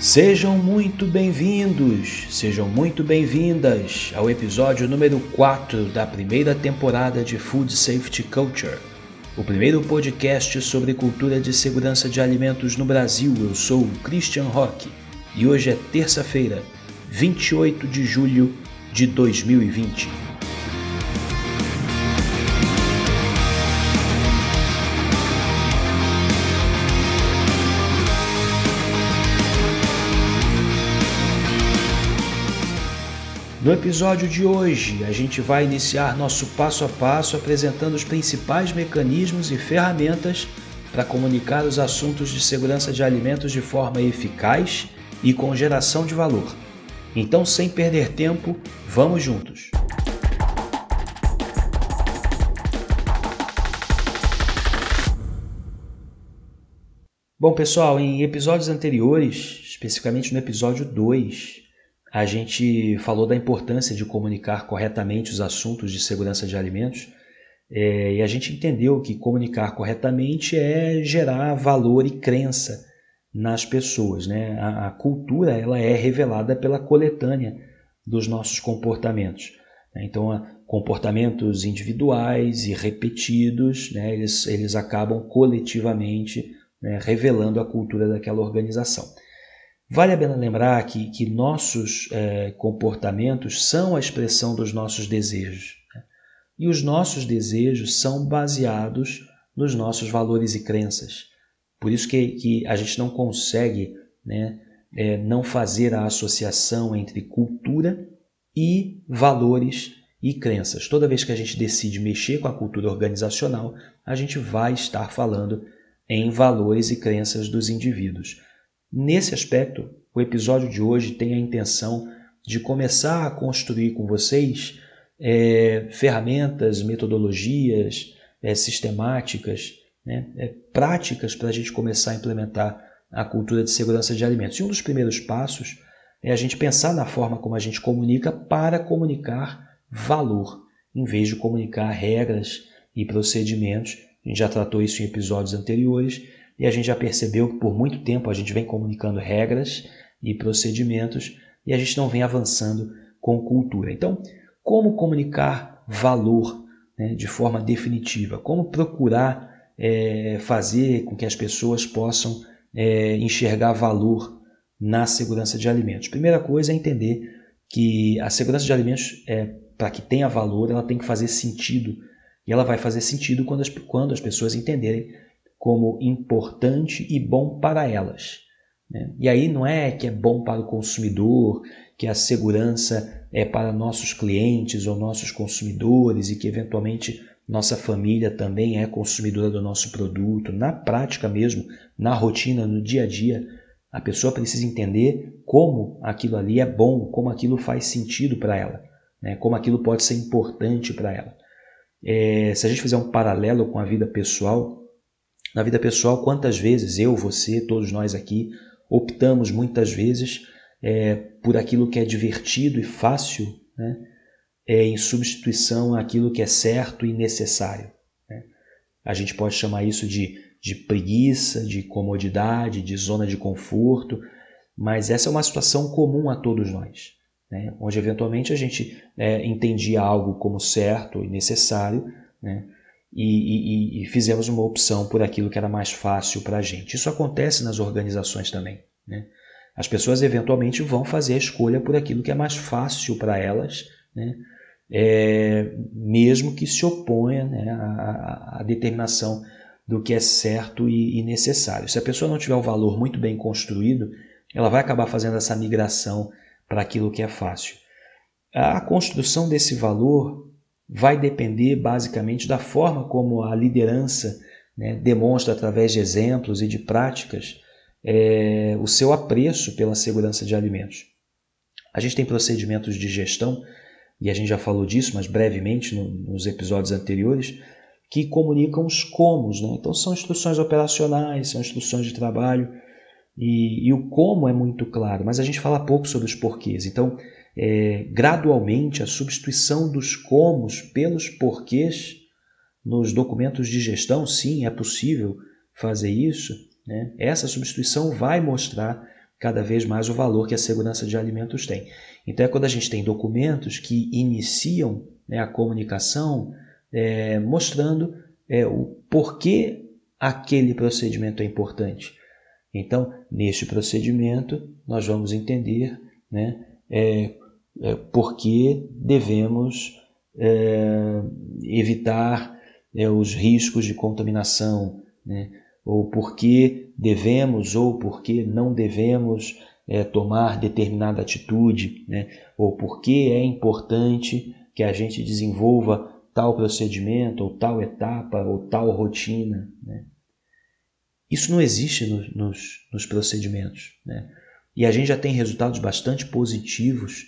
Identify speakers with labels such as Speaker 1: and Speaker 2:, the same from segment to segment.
Speaker 1: Sejam muito bem-vindos, sejam muito bem-vindas ao episódio número 4 da primeira temporada de Food Safety Culture, o primeiro podcast sobre cultura de segurança de alimentos no Brasil. Eu sou o Christian Roque e hoje é terça-feira, 28 de julho de 2020. No episódio de hoje, a gente vai iniciar nosso passo a passo apresentando os principais mecanismos e ferramentas para comunicar os assuntos de segurança de alimentos de forma eficaz e com geração de valor. Então, sem perder tempo, vamos juntos! Bom, pessoal, em episódios anteriores, especificamente no episódio 2, a gente falou da importância de comunicar corretamente os assuntos de segurança de alimentos e a gente entendeu que comunicar corretamente é gerar valor e crença nas pessoas, né? A cultura ela é revelada pela coletânea dos nossos comportamentos. Então, comportamentos individuais e repetidos, né, eles acabam coletivamente, né, revelando a cultura daquela organização. Vale a pena lembrar que nossos comportamentos são a expressão dos nossos desejos, né? E os nossos desejos são baseados nos nossos valores e crenças. Por isso que a gente não consegue, né, não fazer a associação entre cultura e valores e crenças. Toda vez que a gente decide mexer com a cultura organizacional, a gente vai estar falando em valores e crenças dos indivíduos. Nesse aspecto, o episódio de hoje tem a intenção de começar a construir com vocês ferramentas, metodologias, sistemáticas, né, práticas para a gente começar a implementar a cultura de segurança de alimentos. E um dos primeiros passos é a gente pensar na forma como a gente comunica para comunicar valor, em vez de comunicar regras e procedimentos. A gente já tratou isso em episódios anteriores. E a gente já percebeu que por muito tempo a gente vem comunicando regras e procedimentos e a gente não vem avançando com cultura. Então, como comunicar valor, né, de forma definitiva? Como procurar fazer com que as pessoas possam enxergar valor na segurança de alimentos? Primeira coisa é entender que a segurança de alimentos, para que tenha valor, ela tem que fazer sentido. E ela vai fazer sentido quando as pessoas entenderem como importante e bom para elas, né? E aí não é que é bom para o consumidor, que a segurança é para nossos clientes ou nossos consumidores e que eventualmente nossa família também é consumidora do nosso produto. Na prática mesmo, na rotina, no dia a dia, a pessoa precisa entender como aquilo ali é bom, como aquilo faz sentido para ela, né? Como aquilo pode ser importante para ela. Se a gente fizer um paralelo com a vida pessoal, na vida pessoal, quantas vezes eu, você, todos nós aqui, optamos muitas vezes por aquilo que é divertido e fácil, né, em substituição àquilo que é certo e necessário, né? A gente pode chamar isso de preguiça, de comodidade, de zona de conforto, mas essa é uma situação comum a todos nós, né, onde eventualmente a gente entendia algo como certo e necessário, né, e fizemos uma opção por aquilo que era mais fácil para a gente. Isso acontece nas organizações também, né? As pessoas eventualmente vão fazer a escolha por aquilo que é mais fácil para elas, né? Mesmo que se oponha, né, à determinação do que é certo e necessário. Se a pessoa não tiver o valor muito bem construído, ela vai acabar fazendo essa migração para aquilo que é fácil. A construção desse valor vai depender basicamente da forma como a liderança, né, demonstra através de exemplos e de práticas o seu apreço pela segurança de alimentos. A gente tem procedimentos de gestão, e a gente já falou disso, mas brevemente nos episódios anteriores, que comunicam os comos, né? Então são instruções operacionais, são instruções de trabalho, e o como é muito claro, mas a gente fala pouco sobre os porquês. Então, gradualmente, a substituição dos comos pelos porquês nos documentos de gestão, sim, é possível fazer isso, né? Essa substituição vai mostrar cada vez mais o valor que a segurança de alimentos tem. Então é quando a gente tem documentos que iniciam, né, a comunicação mostrando o porquê aquele procedimento é importante. Então, neste procedimento, nós vamos entender, né, por que devemos evitar os riscos de contaminação, né, ou por que devemos ou por que não devemos tomar determinada atitude, né, ou por que é importante que a gente desenvolva tal procedimento, ou tal etapa, ou tal rotina, né? Isso não existe nos procedimentos, né? E a gente já tem resultados bastante positivos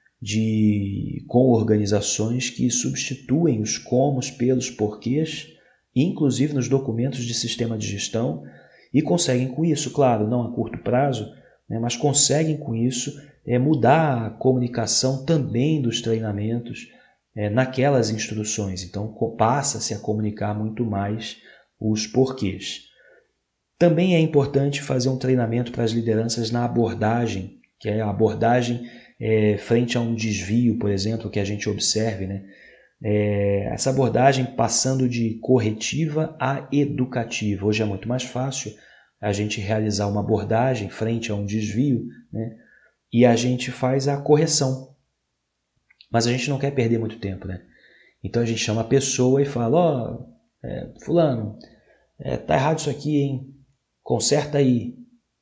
Speaker 1: com organizações que substituem os comos pelos porquês, inclusive nos documentos de sistema de gestão, e conseguem com isso, claro, não a curto prazo, né, mas conseguem com isso mudar a comunicação também dos treinamentos naquelas instruções. Então passa-se a comunicar muito mais os porquês. Também é importante fazer um treinamento para as lideranças na abordagem, que é a abordagem frente a um desvio, por exemplo, que a gente observe, né? Essa abordagem passando de corretiva a educativa. Hoje é muito mais fácil a gente realizar uma abordagem frente a um desvio, né? E a gente faz a correção. Mas a gente não quer perder muito tempo, né? Então a gente chama a pessoa e fala, fulano, tá errado isso aqui, hein? Conserta aí,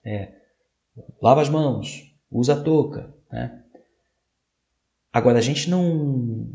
Speaker 1: lava as mãos, usa a touca, né? Agora, a gente não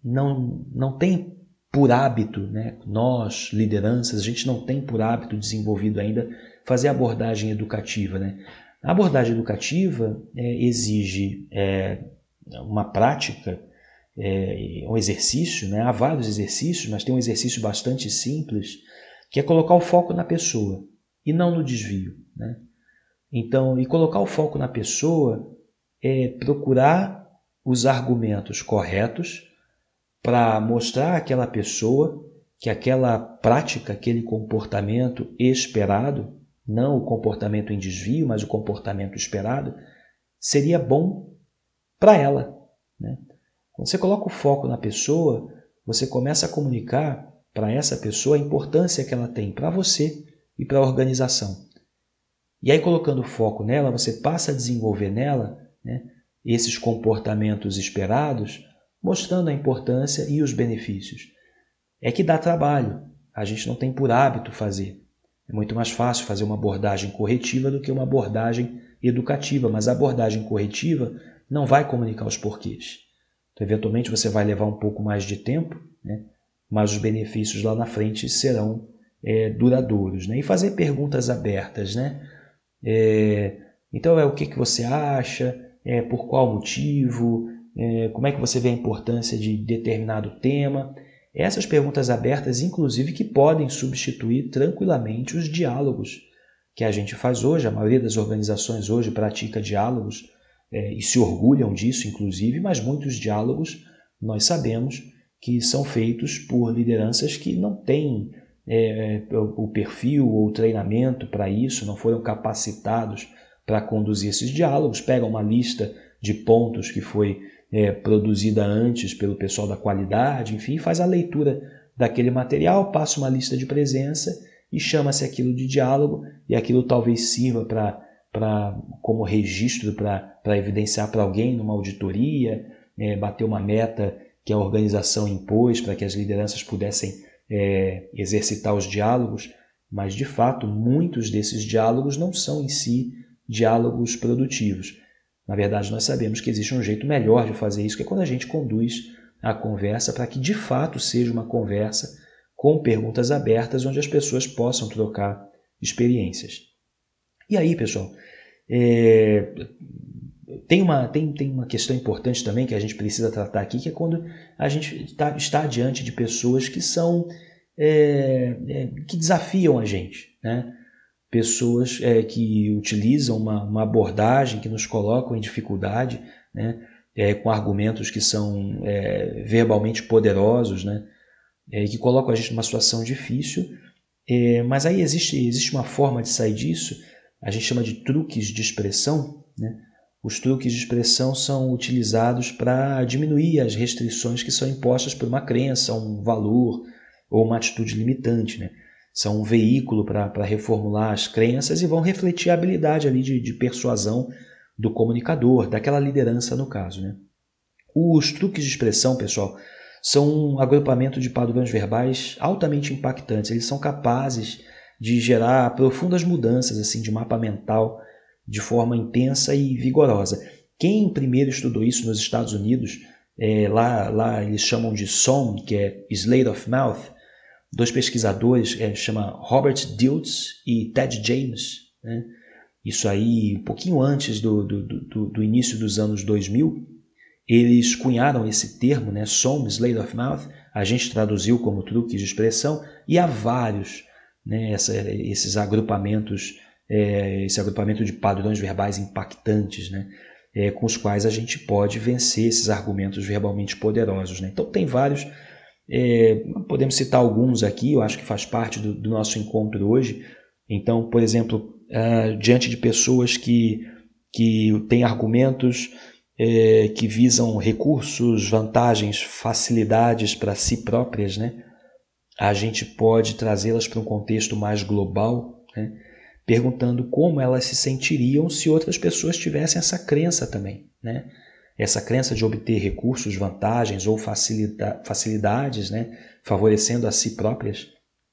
Speaker 1: tem por hábito, né? Nós, lideranças, a gente não tem por hábito desenvolvido ainda fazer abordagem educativa, né? A abordagem educativa exige uma prática, um exercício, né? Há vários exercícios, mas tem um exercício bastante simples, que é colocar o foco na pessoa e não no desvio, né? Então, e colocar o foco na pessoa é procurar os argumentos corretos para mostrar àquela pessoa que aquela prática, aquele comportamento esperado, não o comportamento em desvio, mas o comportamento esperado, seria bom para ela, né? Quando você coloca o foco na pessoa, você começa a comunicar para essa pessoa a importância que ela tem para você e para a organização. E aí, colocando foco nela, você passa a desenvolver nela, né, esses comportamentos esperados, mostrando a importância e os benefícios. É que dá trabalho, a gente não tem por hábito fazer. É muito mais fácil fazer uma abordagem corretiva do que uma abordagem educativa, mas a abordagem corretiva não vai comunicar os porquês. Então, eventualmente, você vai levar um pouco mais de tempo, né, mas os benefícios lá na frente serão duradouros, né? E fazer perguntas abertas, né? Então, o que você acha? Por qual motivo? Como é que você vê a importância de determinado tema? Essas perguntas abertas, inclusive, que podem substituir tranquilamente os diálogos que a gente faz hoje. A maioria das organizações hoje pratica diálogos e se orgulham disso, inclusive, mas muitos diálogos nós sabemos que são feitos por lideranças que não têm o perfil ou o treinamento para isso, não foram capacitados para conduzir esses diálogos, pegam uma lista de pontos que foi produzida antes pelo pessoal da qualidade, enfim, faz a leitura daquele material, passa uma lista de presença e chama-se aquilo de diálogo, e aquilo talvez sirva como registro para evidenciar para alguém numa auditoria, bater uma meta que a organização impôs para que as lideranças pudessem exercitar os diálogos, mas de fato muitos desses diálogos não são em si diálogos produtivos. Na verdade, nós sabemos que existe um jeito melhor de fazer isso, que é quando a gente conduz a conversa para que de fato seja uma conversa com perguntas abertas, onde as pessoas possam trocar experiências. E aí, pessoal, tem uma questão importante também que a gente precisa tratar aqui, que é quando a gente está diante de pessoas que são que desafiam a gente, né? Pessoas que utilizam uma abordagem que nos colocam em dificuldade, né? Com argumentos que são verbalmente poderosos, né? Que colocam a gente numa situação difícil, mas aí existe uma forma de sair disso, a gente chama de truques de expressão, né? Os truques de expressão são utilizados para diminuir as restrições que são impostas por uma crença, um valor ou uma atitude limitante, né? São um veículo para reformular as crenças e vão refletir a habilidade ali de persuasão do comunicador, daquela liderança no caso, né? Os truques de expressão, pessoal, são um agrupamento de padrões verbais altamente impactantes. Eles são capazes de gerar profundas mudanças assim, de mapa mental de forma intensa e vigorosa. Quem primeiro estudou isso nos Estados Unidos, lá eles chamam de SOM, que é Slate of Mouth, dois pesquisadores, chama Robert Dilts e Ted James, né? Isso aí um pouquinho antes do início dos anos 2000, eles cunharam esse termo, né, SOM, Slate of Mouth, a gente traduziu como truque de expressão, e há vários, né, esses agrupamentos, esse agrupamento de padrões verbais impactantes, né, com os quais a gente pode vencer esses argumentos verbalmente poderosos, né? Então tem vários, podemos citar alguns aqui, eu acho que faz parte do nosso encontro hoje. Então, por exemplo, diante de pessoas que têm argumentos que visam recursos, vantagens, facilidades para si próprias, né? A gente pode trazê-las para um contexto mais global, né? Perguntando como elas se sentiriam se outras pessoas tivessem essa crença também, né? Essa crença de obter recursos, vantagens ou facilidades, né? Favorecendo a si próprias.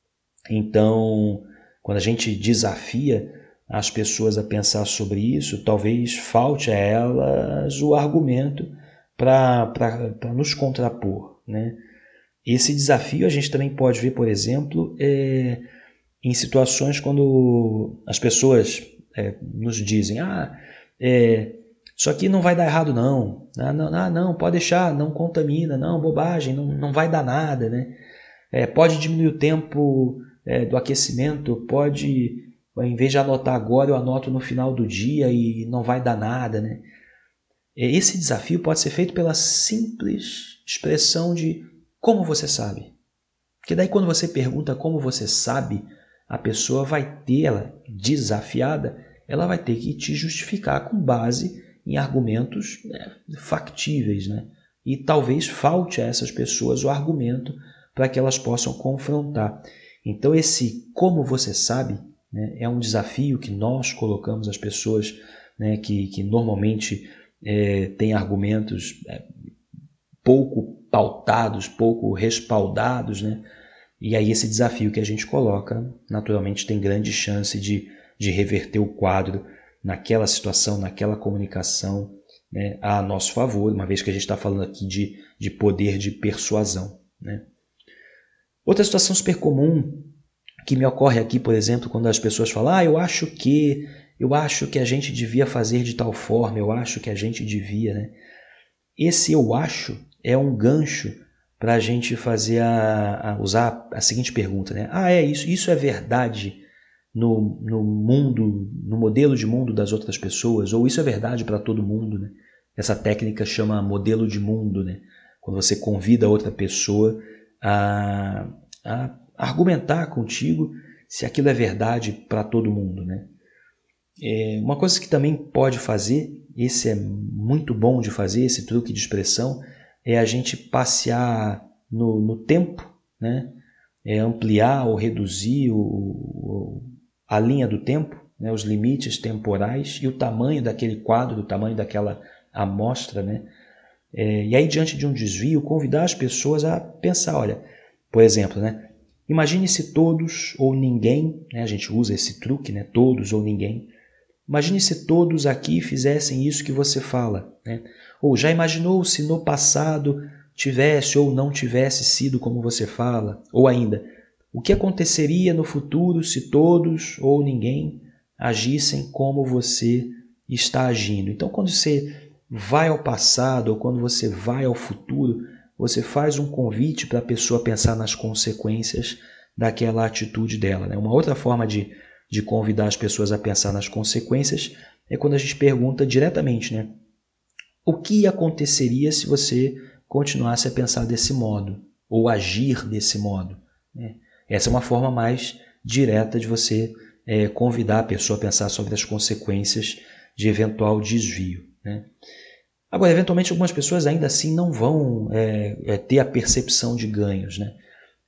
Speaker 1: Então, quando a gente desafia as pessoas a pensar sobre isso, talvez falte a elas o argumento para nos contrapor, né? Esse desafio a gente também pode ver, por exemplo, em situações quando as pessoas nos dizem isso aqui não vai dar errado não, não, pode deixar, não contamina, não, bobagem, não vai dar nada, né? Pode diminuir o tempo do aquecimento, pode, em vez de anotar agora, eu anoto no final do dia e não vai dar nada, né? Esse desafio pode ser feito pela simples expressão de como você sabe. Porque daí quando você pergunta como você sabe, a pessoa vai ter, ela desafiada, ela vai ter que te justificar com base em argumentos factíveis, né? E talvez falte a essas pessoas o argumento para que elas possam confrontar. Então esse como você sabe, né, é um desafio que nós colocamos às pessoas, né, que normalmente têm argumentos pouco pautados, pouco respaldados, né? E aí esse desafio que a gente coloca, naturalmente tem grande chance de reverter o quadro naquela situação, naquela comunicação, né, a nosso favor, uma vez que a gente está falando aqui de poder de persuasão, né? Outra situação super comum que me ocorre aqui, por exemplo, quando as pessoas falam eu acho que a gente devia fazer de tal forma, eu acho que a gente devia, né? Esse eu acho é um gancho para a gente fazer usar a seguinte pergunta, né? Isso é verdade no mundo, no modelo de mundo das outras pessoas, ou isso é verdade para todo mundo, né? Essa técnica chama modelo de mundo, né? Quando você convida outra pessoa a argumentar contigo se aquilo é verdade para todo mundo, né? Uma coisa que também pode fazer, esse é muito bom de fazer, esse truque de expressão, é a gente passear no tempo, né? Ampliar ou reduzir a linha do tempo, né? Os limites temporais e o tamanho daquele quadro, o tamanho daquela amostra, né? E aí, diante de um desvio, convidar as pessoas a pensar, olha, por exemplo, né? Imagine se todos ou ninguém, né? A gente usa esse truque, né? Todos ou ninguém. Imagine se todos aqui fizessem isso que você fala, né? Ou já imaginou se no passado tivesse ou não tivesse sido como você fala? Ou ainda, o que aconteceria no futuro se todos ou ninguém agissem como você está agindo? Então, quando você vai ao passado ou quando você vai ao futuro, você faz um convite para a pessoa pensar nas consequências daquela atitude dela, né? Uma outra forma de convidar as pessoas a pensar nas consequências é quando a gente pergunta diretamente, né? O que aconteceria se você continuasse a pensar desse modo ou agir desse modo, né? Essa é uma forma mais direta de você convidar a pessoa a pensar sobre as consequências de eventual desvio, né? Agora, eventualmente, algumas pessoas ainda assim não vão ter a percepção de ganhos, né?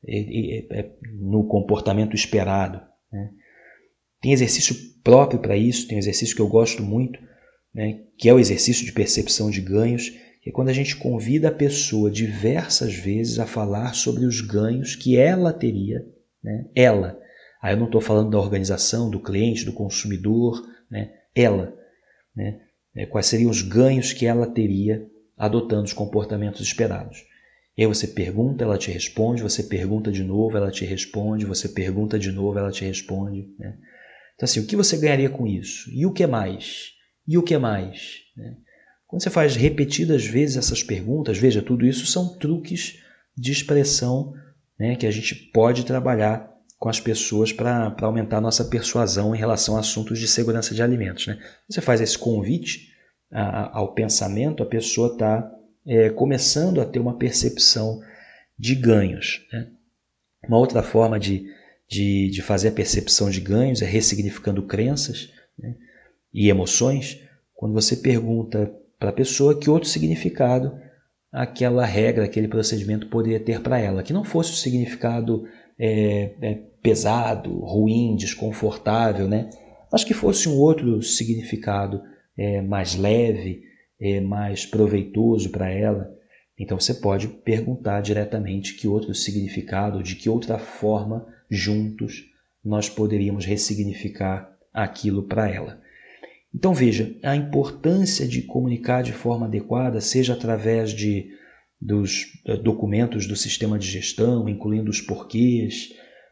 Speaker 1: No comportamento esperado, né? Tem exercício próprio para isso, tem um exercício que eu gosto muito, né, que é o exercício de percepção de ganhos, que é quando a gente convida a pessoa diversas vezes a falar sobre os ganhos que ela teria, né? Ela. Aí eu não estou falando da organização, do cliente, do consumidor, né? Ela, né? Quais seriam os ganhos que ela teria adotando os comportamentos esperados. E aí você pergunta, ela te responde, você pergunta de novo, ela te responde, você pergunta de novo, ela te responde, né? Então assim, o que você ganharia com isso? E o que mais? E o que mais? Quando você faz repetidas vezes essas perguntas, veja, tudo isso são truques de expressão, né, que a gente pode trabalhar com as pessoas para aumentar a nossa persuasão em relação a assuntos de segurança de alimentos, né? Você faz esse convite ao pensamento, a pessoa está começando a ter uma percepção de ganhos, né? Uma outra forma de fazer a percepção de ganhos é ressignificando crenças, né, e emoções, quando você pergunta para a pessoa que outro significado aquela regra, aquele procedimento poderia ter para ela, que não fosse o significado pesado, ruim, desconfortável, né, mas que fosse um outro significado mais leve, mais proveitoso para ela. Então você pode perguntar diretamente que outro significado, de que outra forma, juntos, nós poderíamos ressignificar aquilo para ela. Então veja, a importância de comunicar de forma adequada, seja através dos documentos do sistema de gestão, incluindo os porquês,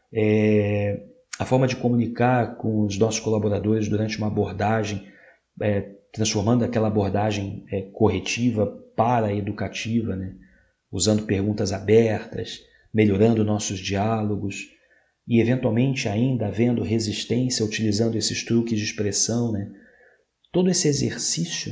Speaker 1: a forma de comunicar com os nossos colaboradores durante uma abordagem, transformando aquela abordagem corretiva para educativa, né? Usando perguntas abertas, melhorando nossos diálogos e, eventualmente, ainda havendo resistência, utilizando esses truques de expressão, né? Todo esse exercício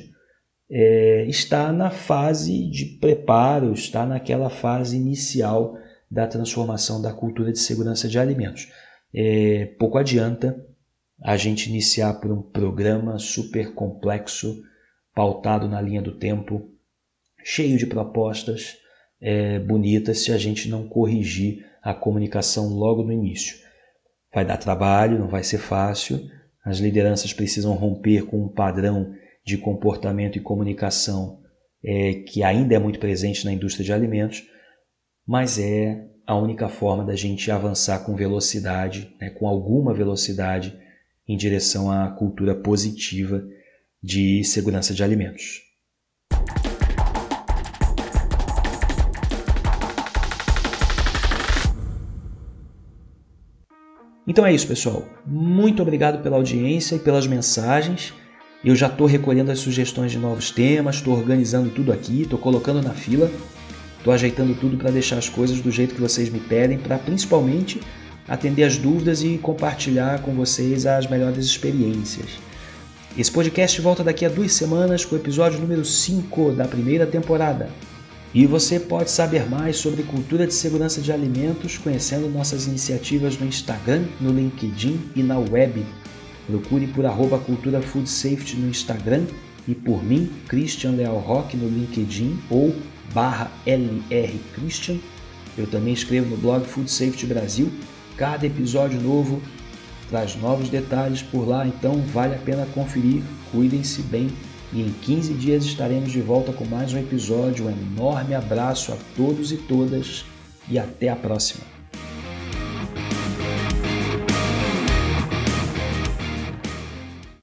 Speaker 1: está na fase de preparo, está naquela fase inicial da transformação da cultura de segurança de alimentos. Pouco adianta a gente iniciar por um programa super complexo, pautado na linha do tempo, cheio de propostas bonitas, se a gente não corrigir a comunicação logo no início. Vai dar trabalho, não vai ser fácil, as lideranças precisam romper com um padrão de comportamento e comunicação que ainda é muito presente na indústria de alimentos, mas é a única forma da gente avançar com velocidade, né, com alguma velocidade, em direção à cultura positiva de segurança de alimentos. Então é isso, pessoal. Muito obrigado pela audiência e pelas mensagens. Eu já estou recolhendo as sugestões de novos temas, estou organizando tudo aqui, estou colocando na fila, estou ajeitando tudo para deixar as coisas do jeito que vocês me pedem, para principalmente atender as dúvidas e compartilhar com vocês as melhores experiências. Esse podcast volta daqui a 2 semanas com o episódio número 5 da primeira temporada. E você pode saber mais sobre cultura de segurança de alimentos conhecendo nossas iniciativas no Instagram, no LinkedIn e na web. Procure por @culturaFoodSafety no Instagram e por mim, Christian Leal Roque, no LinkedIn ou /LRChristian. Eu também escrevo no blog Food Safety Brasil. Cada episódio novo traz novos detalhes por lá, então vale a pena conferir. Cuidem-se bem e em 15 dias estaremos de volta com mais um episódio. Um enorme abraço a todos e todas e até a próxima.